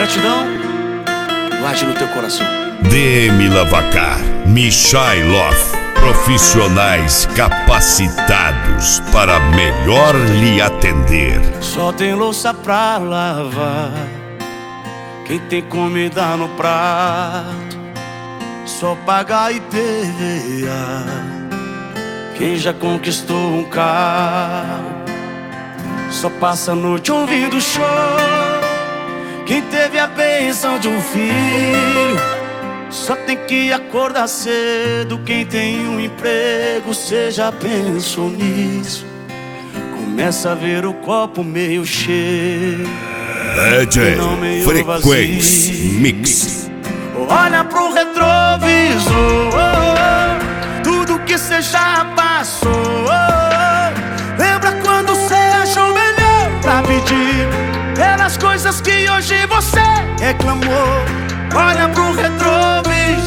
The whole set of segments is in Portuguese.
Gratidão, guarde no teu coração. DM Lavacar, Michailov, profissionais capacitados para melhor lhe atender. Só tem louça pra lavar, quem tem comida no prato, só paga IPVA, quem já conquistou um carro, só passa a noite ouvindo show, quem teve a bênção de um filho, só tem que acordar cedo. Quem tem um emprego, cê já pensou nisso? Começa a ver o copo meio cheio, DJ não meio Frequência vazio. Mix. Olha pro retrovisor, tudo que cê já passou. Lembra quando cê achou melhor pra pedir pelas coisas que hoje você reclamou? Olha pro retrovisor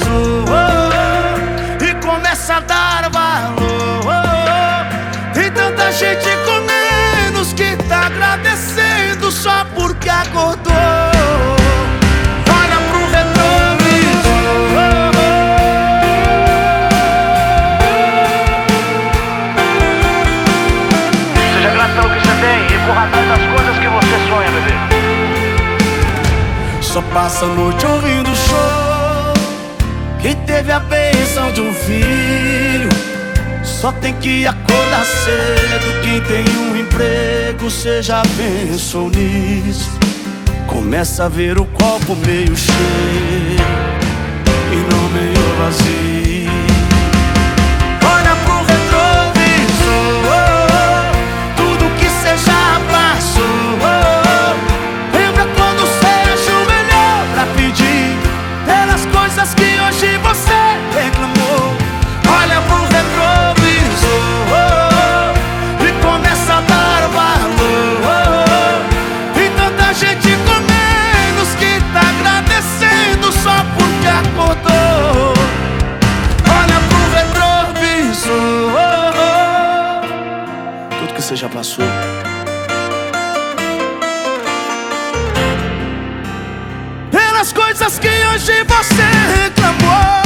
e começa a dar valor. Tem tanta gente com menos que tá agradecendo só porque acordou. Olha pro retrovisor. Seja grato pelo que você tem e corra atrás das coisas que você sonha, bebê. Só passa a noite ouvindo show, quem teve a bênção de um filho, só tem que acordar cedo. Quem tem um emprego, cê já pensou nisso? Começa a ver o copo meio cheio e não meio vazio. Olha pro retrovisor, tudo que cê já passou. Lembra quando cê achou melhor pra pedir pelas coisas que hoje você reclamou? Olha pro retrovisor e começa a dar valor. Tem tanta gente com menos que tá agradecendo só porque acordou. Olha pro retrovisor, tudo que você já passou. Pelas coisas que hoje você reclamou.